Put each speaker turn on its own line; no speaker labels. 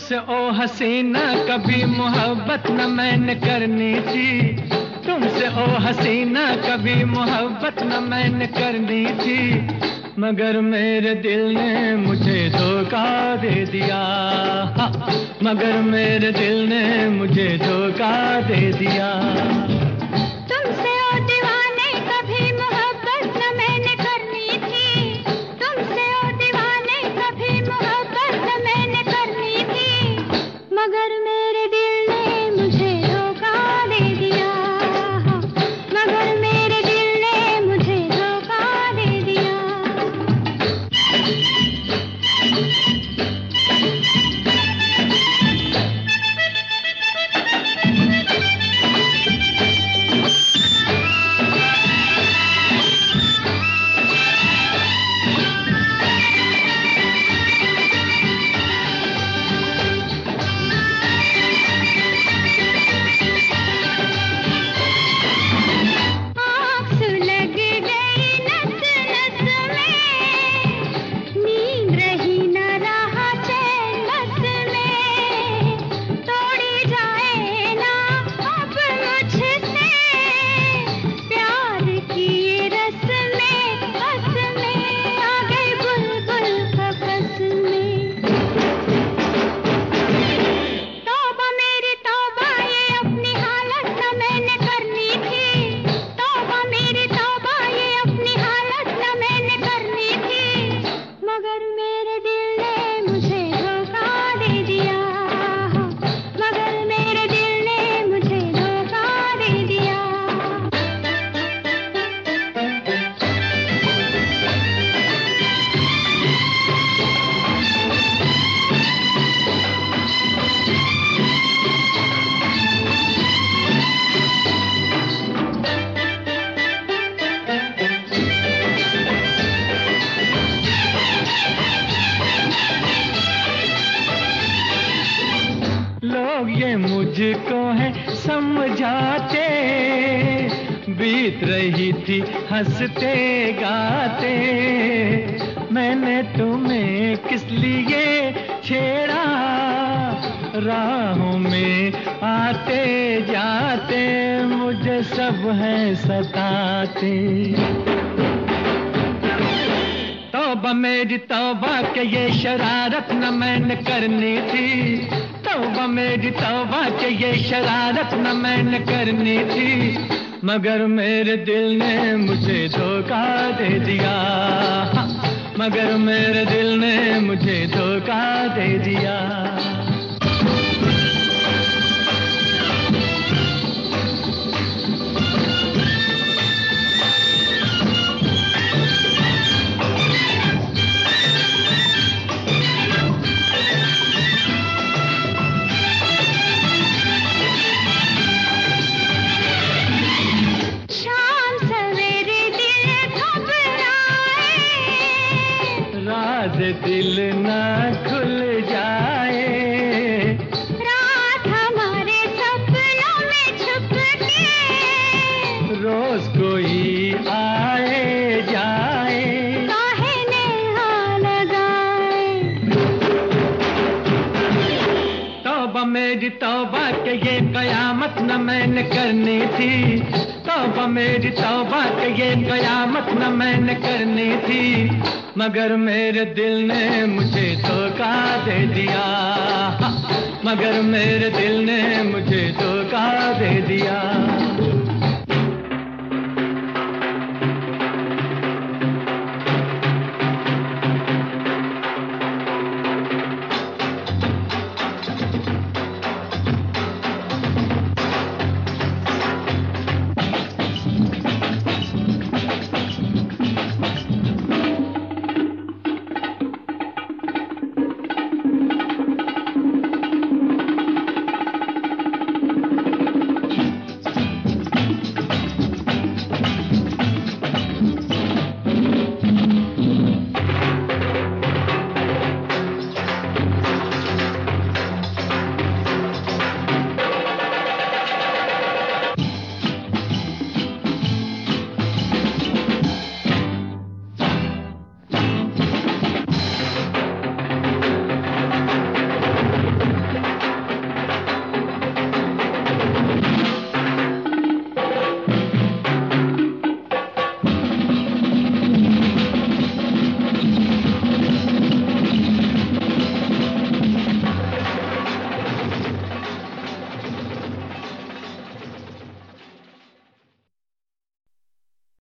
तुमसे ओ हसीना कभी मोहब्बत न मैंने करनी थी। तुमसे ओ हसीना कभी मोहब्बत न मैंने करनी थी, मगर मेरे दिल ने मुझे धोखा दे दिया। मगर मेरे दिल ने मुझे धोखा दे दिया।
तुमसे ओ दीवाने कभी मोहब्बत न मैंने करनी थी। तुमसे ओ दीवाने कभी मोहब्बत न मैंने करनी थी, मगर मेरे दिल ने मुझे धोखा दे दिया। मगर मेरे दिल ने मुझे धोखा दे दिया।
लोग ये मुझको है समझाते, बीत रही थी हंसते गाते। मैंने तुम्हें किस लिए छेड़ा, राहों में आते जाते मुझे सब है सताते। तौबा मेरी तौबा के ये शरारत न मैंने करनी थी। तौबा मेरी तौबा के ये शरारत न मैंने करनी थी, मगर मेरे दिल ने मुझे धोखा दे दिया। मगर मेरे दिल ने मुझे धोखा दे दिया। दिल ना खुल जाए,
रात हमारे सपनों में छुप के
रोज कोई आए जाए,
काहे नेहा लगाए।
तौबा मेरी तौबा के ये कयामत न मैंने करनी थी। तौबा मेरी तौबा के ये कयामत न मैंने करनी थी, मगर मेरे दिल ने मुझे धोखा दे दिया। मगर मेरे दिल ने मुझे धोखा दे दिया।